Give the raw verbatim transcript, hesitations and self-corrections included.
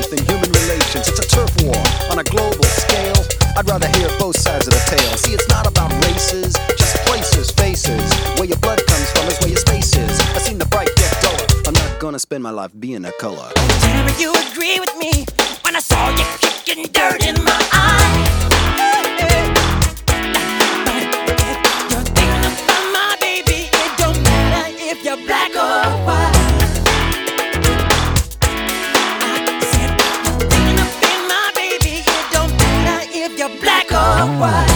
faith in human relations. It's a turf war on a global scale. I'd rather hear both sides of the tale. See, it's not about races, just places, faces. Where your blood comes from is where your space is. I seen the bright get duller. I'm not gonna spend my life being a color. Tell me you agree with me when I saw you kicking dirt in my eye. You're thinking about my baby. It don't matter if you're black or white. I said you're thinking about my baby. It don't matter if you're black or white.